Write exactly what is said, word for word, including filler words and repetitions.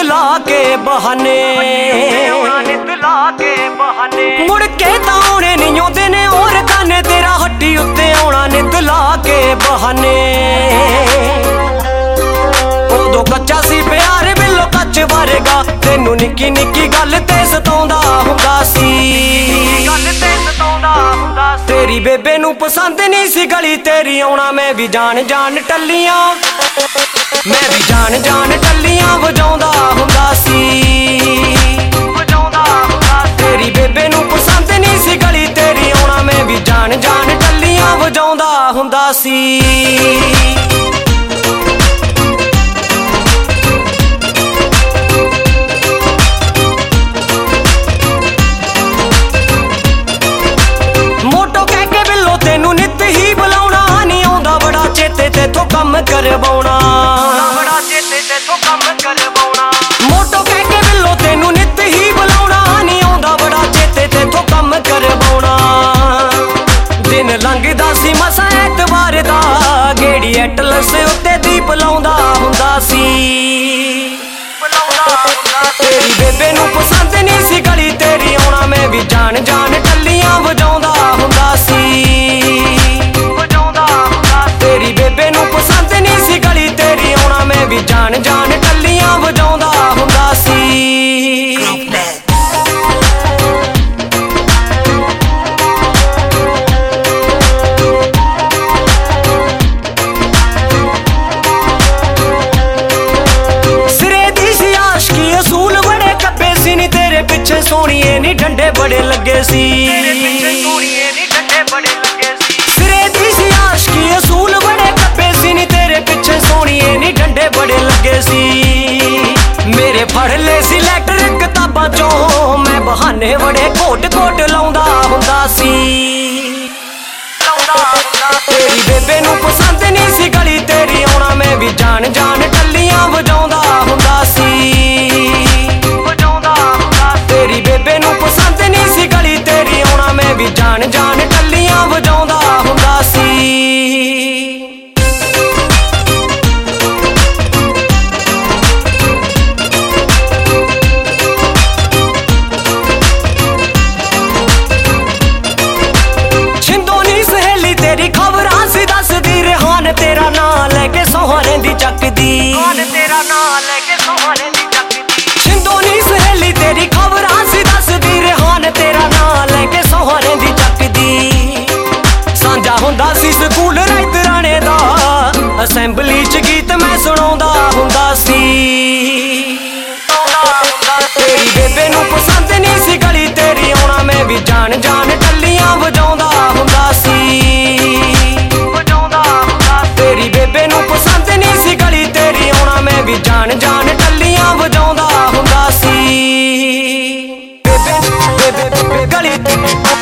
ला के बहाने मुड़ के तां आउणे नहीं आउंदे ने और गाने तेरा हट्टी उत्ते आउणा नित ला के बहाने उदों कच्चा सी प्यार बिल्लो कच्च वरगा तेनू निक्की निक्की गल ते सताउंदा हुंदा सी तेरी बेबे नू पसंद नहीं सी गली तेरी आउणा मैं भी जान जान टल्लियां मैं भी जान जान टल्लियां वजाउंदा हुंदा सी तेरी बेबे नू पसंद नहीं सी गली तेरी आउणा मैं भी जान जान टल्लियां वजाउंदा हुंदा सी करवाउणा बड़ा चेते तेथों कम करवाउणा मोटो कह के बिल्लो तेनू नित ही बुलाउणा नहीं आउंदा बड़ा चेते तेथों कम करवाउणा दिन लंघदा सी मसा ऐतवार दा गेड़ी एटलस उत्ते दीप लाउंदा हुंदा सी तेरी बेबे नू पसंद नहीं सी गली तेरी आउणा मैं भी जान जान टल्लियां वजाउंदा हुंदा सी तेरी बेबे नू पसंद नहीं सी गली तेरी आउणा मैं भी जान जान टल्लियां वजाउंदा हुंदा सी सिरे दी सी आशकी असूल बड़े कब्बे सी नी तेरे पिछे सोहणिए नी डंडे बड़े लगे सी सिरे दी सी आशकी असूल बड़े कब्बे सी नी तेरे पिछे सोहणिए नी डंडे बड़े लगे सी मेरे पढ़ ले सी लैटर किताबां चों मैं बहाने बड़े घोट घोट लाउंदा हुंदा सी तेरी बेबे नू पसंद नहीं सी गली तेरी आउणा मैं भी जान जान टल्लियां वजाउंदा हुंदा सी तेरी बेबे नू पसंद नहीं सी गली तेरी आउणा मैं भी जान जान टल्लियां वजाउंदा हुंदा सी तेरा नां लेके सोहरे दी चकदी तेरा नां लेके सोहरे दी चकदी छिंदो नी सहेली तेरी खबरां सी दसदी रेहान तेरा नां लेके सोहरे दी चकदी सांझा हुंदा सी स्कूल राइत राणे दा असैंबली च गीत मैं सुणाउंदा हुंदा सी तेरी बेबे नू पसंद नहीं सी गली तेरी आउणा मैं भी जान जान टल्लियां वजाउंदा हुंदा सी तेरी बेबे नू पसंद नहीं सी गली तेरी आउणा मैं भी जान जान टल्लियां वजाउंदा हुंदा सी बेबे बेबे बेबे गली